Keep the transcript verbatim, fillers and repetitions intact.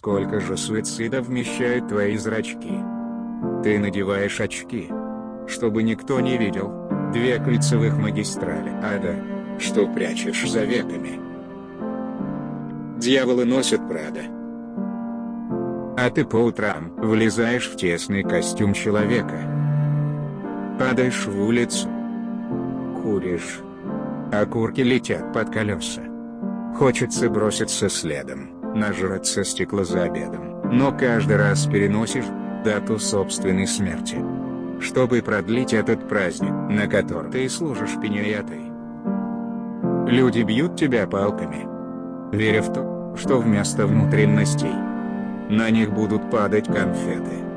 сколько же суицида вмещают твои зрачки? Ты надеваешь очки, чтобы никто не видел, две кольцевых магистрали ада, что прячешь за веками. Дьяволы носят Прада. А ты по утрам влезаешь в тесный костюм человека. Падаешь в улицу. Куришь. Окурки летят под колеса. Хочется броситься следом, нажраться стекла за обедом, но каждый раз переносишь дату собственной смерти, чтобы продлить этот праздник, на который ты служишь пиньятой. Люди бьют тебя палками, веря в то, что вместо внутренностей на них будут падать конфеты.